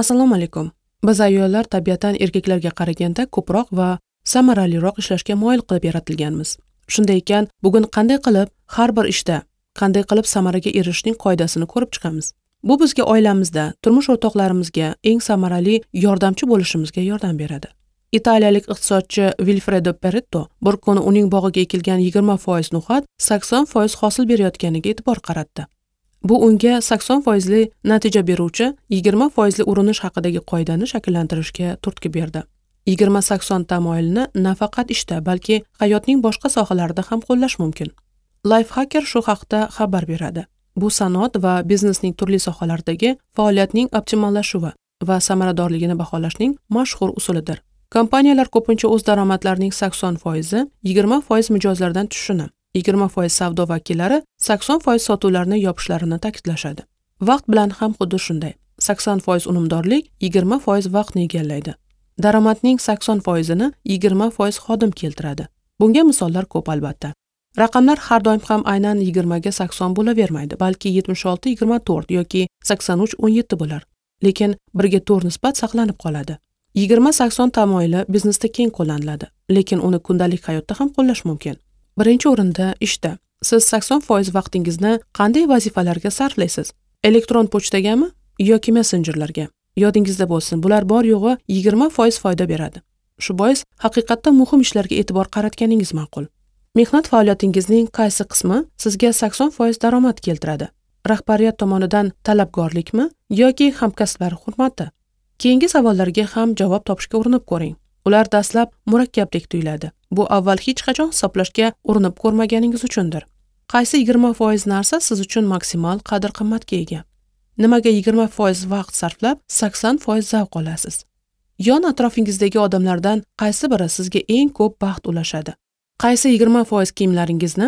Assalomu alaykum. Biz ayollar tabiatan erkaklarga qaraganda ko'proq va samaraliroq ishlashga moyil qilib yaratilganmiz. Shunday ekan, bugun qanday qilib har bir ishda, qanday qilib samaraga erishishning qoidasini ko'rib chiqamiz. Bu bizga oilamizda, turmush o'rtoqlarimizga eng samarali yordamchi bo'lishimizga yordam beradi. Italiyalik iqtisodchi Vilfredo Pareto bir kuni uning bog'iga ekilgan 20% no'xat 80% hosil berayotganiga e'tibor qaratdi. Bu unga 80% natija beruvchi 20% urinish haqidagi qoidani shakllantirishga turtki berdi. 20-80 tamoyilni nafaqat ishda, balki hayotning boshqa sohalarida ham qo'llash mumkin. Lifehacker shu haqda xabar beradi. Bu sanoat va biznesning turli sohalaridagi faoliyatning optimallashuvi va samaradorligini baholashning mashhur usulidir. Kompaniyalar ko'pincha o'z daromadlarining 80% 20% mijozlardan tushishini, 20% savdo vakillari 80% sotuvlarni yopishlarini ta'kidlashadi. Vaqt bilan ham xuddi shunday. 80% unumdorlik 20% vaqtni egallaydi. Daromadning 80%ni 20% xodim keltiradi. Bunga misollar ko'p albatta. Raqamlar har doim ham aynan 20 ga 80 bo'lavermaydi, balki 76-24 yoki 83-17 bo'lar. Lekin 1 ga 4 nisbat saqlanib qoladi. 20-80 tamoyili biznesda keng qo'llaniladi, lekin uni kundalik hayotda ham qo'llash mumkin. Birinchi o'rinda ishda. Siz 80% vaqtingizni qanday vazifalarga sarflaysiz? Elektron pochtagami yoki messenjerlarga? Yodingizda bo'lsin, bular bor yo'g'i 20% foyda beradi. Shu bois haqiqatda muhim ishlarga e'tibor qaratganingiz ma'qul. Mehnat faoliyatingizning qaysi qismi sizga 80% daromad keltiradi? Rahbariyat tomonidan talabgorlikmi yoki hamkasblar hurmati? Keyingi savollarga ham javob topishga urinib ko'ring. Ular dastlab murakkabdek tuyuladi. Bu avval hech qachon hisoblashga urinib ko'rmaganingiz uchundir. Qaysi 20% narsa siz uchun maksimal qadr-qimmatga ega? Nimaga 20% vaqt sarflab 80% zavq olasiz? Yon atrofingizdagi odamlardan qaysi biri sizga eng ko'p baxt ulashadi? Qaysi 20% kiyimlaringizni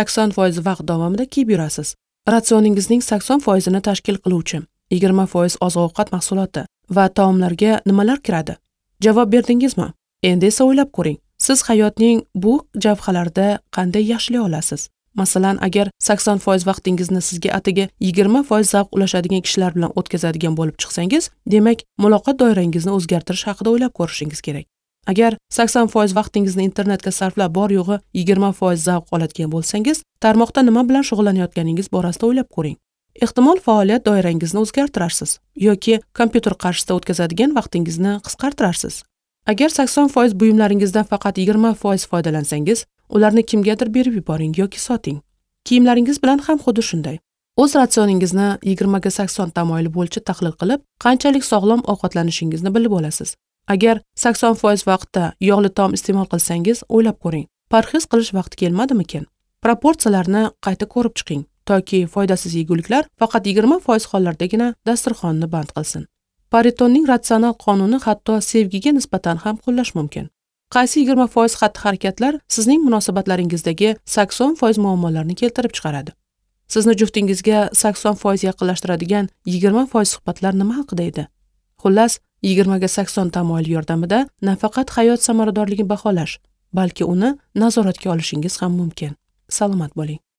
80% vaqt davomida kiyib yurasiz? Ratsioningizning 80%ni tashkil qiluvchi 20% oziq-ovqat mahsuloti va taomlarga nimalar kiradi? Javob berdingizmi? Endi esa o'ylab ko'ring. Siz hayotning bu javhalarida qanday yaxshilay olasiz? Masalan, agar 80% vaqtingizni sizga atigi 20% zavq ulashadigan kishilar bilan o'tkazadigan bo'lib chiqsangiz, demak, muloqot doirangizni o'zgartirish haqida o'ylab ko'rishingiz kerak. Agar 80% vaqtingizni internetga sarflab bor yo'g'i 20% zavq oladigan bo'lsangiz, tarmoqda nima bilan shug'ullanayotganingiz borasida o'ylab ko'ring. Ehtimol faoliyat doirangizni o'zgartirarsiz yoki kompyuter qarshisida o'tkazadigan vaqtingizni qisqartirarsiz. Agar 80% buyumlaringizdan faqat 20% foydalansangiz, ularni kimgadir berib yuboring yoki soting. Kiyimlaringiz bilan ham xuddi shunday. O'z ratsioningizni 20 ga 80 tamoyili bo'yicha tahlil qilib, qanchalik sog'lom ovqatlanishingizni bilib olasiz. Agar 80% vaqtda yog'li taom iste'mol qilsangiz, o'ylab ko'ring. Parhez qilish vaqti kelmadimikin? Proporsiyalarni qayta ko'rib chiqing, toki foydasiz yeguliklar faqat 20% hollardagina dasturxonni band qilsin. Paretoning ratsional qonuni hatto sevgiga nisbatan ham qo'llash mumkin. Qaysi 20% xatti-harakatlar sizning munosabatlaringizdagi 80% muammolarni keltirib chiqaradi? Sizni juftingizga 80% yaqinlashtiradigan 20% suhbatlar nima haqida edi? Xullas, 20 ga 80 tamoyil yordamida nafaqat hayot samaradorligini baholash, balki uni nazoratga olishingiz ham mumkin. Salomat bo'ling.